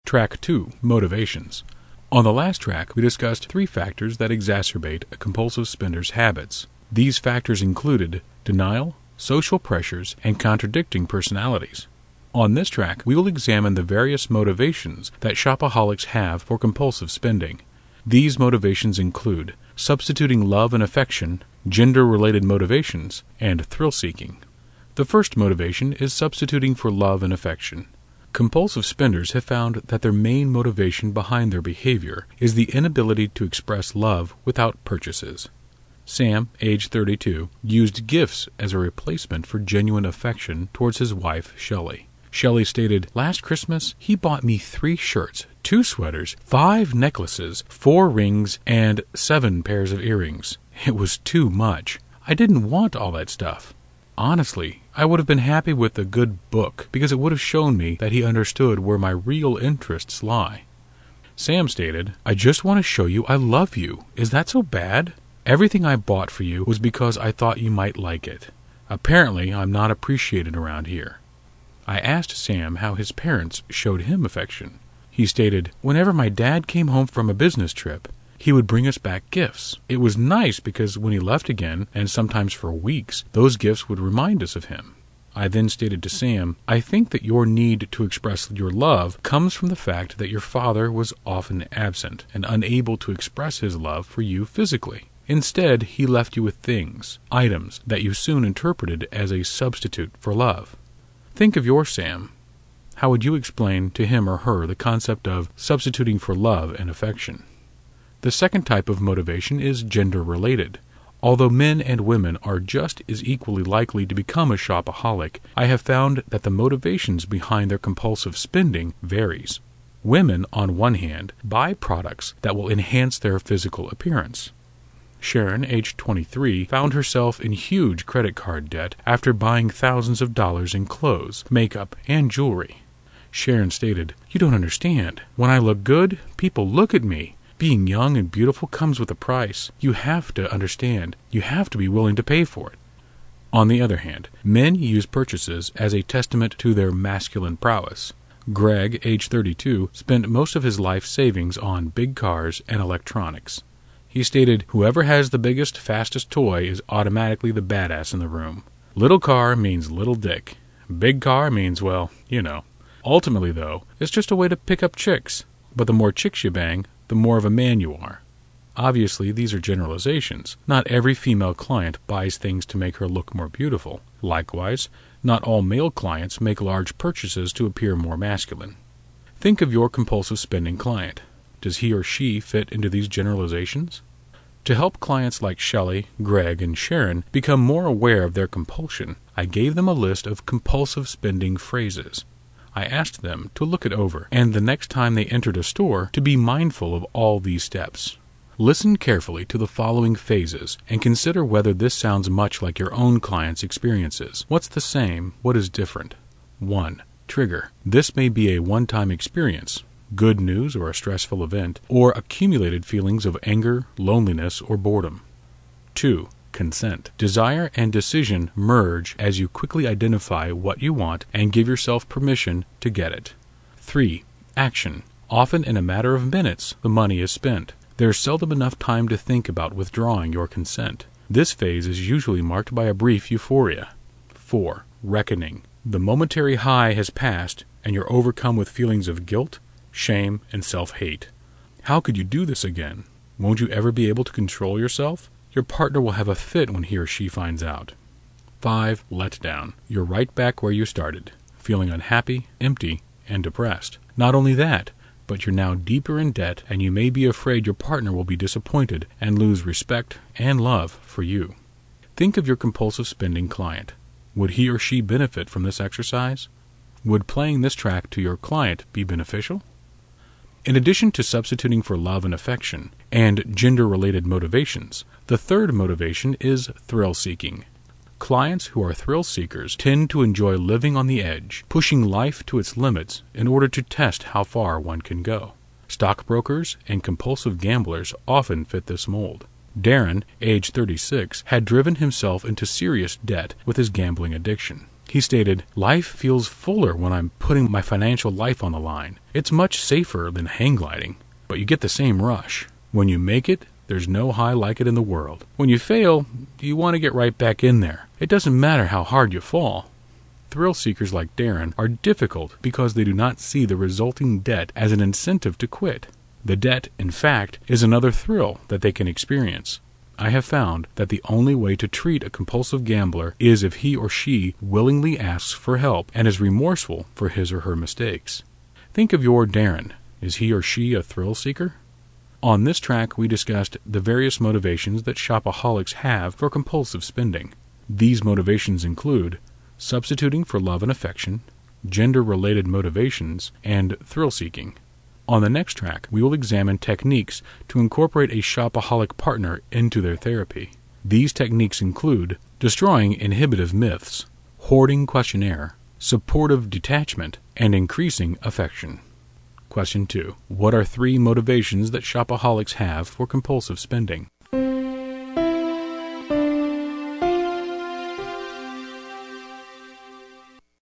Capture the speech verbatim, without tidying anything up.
Track two, Motivations. On the last track, we discussed three factors that exacerbate a compulsive spender's habits. These factors included denial, social pressures, and contradicting personalities. On this track, we will examine the various motivations that shopaholics have for compulsive spending. These motivations include substituting love and affection, gender-related motivations, and thrill-seeking. The first motivation is substituting for love and affection. Compulsive spenders have found that their main motivation behind their behavior is the inability to express love without purchases. Sam, age thirty-two, used gifts as a replacement for genuine affection towards his wife, Shelley. Shelley stated, "Last Christmas, he bought me three shirts, two sweaters, five necklaces, four rings, and seven pairs of earrings. It was too much. I didn't want all that stuff. Honestly, I would have been happy with a good book because it would have shown me that he understood where my real interests lie." Sam stated, "I just want to show you I love you. Is that so bad? Everything I bought for you was because I thought you might like it. Apparently, I'm not appreciated around here." I asked Sam how his parents showed him affection. He stated, "Whenever my dad came home from a business trip, he would bring us back gifts. It was nice because when he left again, and sometimes for weeks, those gifts would remind us of him." I then stated to Sam, "I think that your need to express your love comes from the fact that your father was often absent and unable to express his love for you physically. Instead, he left you with things, items, that you soon interpreted as a substitute for love. Think of your Sam. How would you explain to him or her the concept of substituting for love and affection?" The second type of motivation is gender-related. Although men and women are just as equally likely to become a shopaholic, I have found that the motivations behind their compulsive spending varies. Women, on one hand, buy products that will enhance their physical appearance. Sharon, age twenty-three, found herself in huge credit card debt after buying thousands of dollars in clothes, makeup, and jewelry. Sharon stated, "You don't understand. When I look good, people look at me. Being young and beautiful comes with a price. You have to understand. You have to be willing to pay for it." On the other hand, men use purchases as a testament to their masculine prowess. Greg, age thirty-two, spent most of his life savings on big cars and electronics. He stated, "Whoever has the biggest, fastest toy is automatically the badass in the room. Little car means little dick. Big car means, well, you know. Ultimately, though, it's just a way to pick up chicks. But the more chicks you bang, the more of a man you are." Obviously, these are generalizations. Not every female client buys things to make her look more beautiful. Likewise, not all male clients make large purchases to appear more masculine. Think of your compulsive spending client. Does he or she fit into these generalizations? To help clients like Shelley, Greg, and Sharon become more aware of their compulsion, I gave them a list of compulsive spending phrases. I asked them to look it over, and the next time they entered a store, to be mindful of all these steps. Listen carefully to the following phases, and consider whether this sounds much like your own client's experiences. What's the same? What is different? one. Trigger. This may be a one-time experience, good news or a stressful event, or accumulated feelings of anger, loneliness, or boredom. two. Consent. Desire and decision merge as you quickly identify what you want and give yourself permission to get it. three. Action. Often in a matter of minutes, the money is spent. There's seldom enough time to think about withdrawing your consent. This phase is usually marked by a brief euphoria. four. Reckoning. The momentary high has passed, and you're overcome with feelings of guilt, shame, and self-hate. How could you do this again? Won't you ever be able to control yourself? Your partner will have a fit when he or she finds out. five. Letdown. You're right back where you started, feeling unhappy, empty, and depressed. Not only that, but you're now deeper in debt, and you may be afraid your partner will be disappointed and lose respect and love for you. Think of your compulsive spending client. Would he or she benefit from this exercise? Would playing this track to your client be beneficial? In addition to substituting for love and affection and gender-related motivations, the third motivation is thrill-seeking. Clients who are thrill-seekers tend to enjoy living on the edge, pushing life to its limits in order to test how far one can go. Stockbrokers and compulsive gamblers often fit this mold. Darren, age thirty-six, had driven himself into serious debt with his gambling addiction. He stated, "Life feels fuller when I'm putting my financial life on the line. It's much safer than hang gliding, but you get the same rush. When you make it, there's no high like it in the world. When you fail, you want to get right back in there. It doesn't matter how hard you fall." Thrill seekers like Darren are difficult because they do not see the resulting debt as an incentive to quit. The debt, in fact, is another thrill that they can experience. I have found that the only way to treat a compulsive gambler is if he or she willingly asks for help and is remorseful for his or her mistakes. Think of your Darren. Is he or she a thrill seeker? On this track, we discussed the various motivations that shopaholics have for compulsive spending. These motivations include substituting for love and affection, gender-related motivations, and thrill-seeking. On the next track, we will examine techniques to incorporate a shopaholic partner into their therapy. These techniques include destroying inhibitive myths, hoarding questionnaire, supportive detachment, and increasing affection. Question two. What are three motivations that shopaholics have for compulsive spending?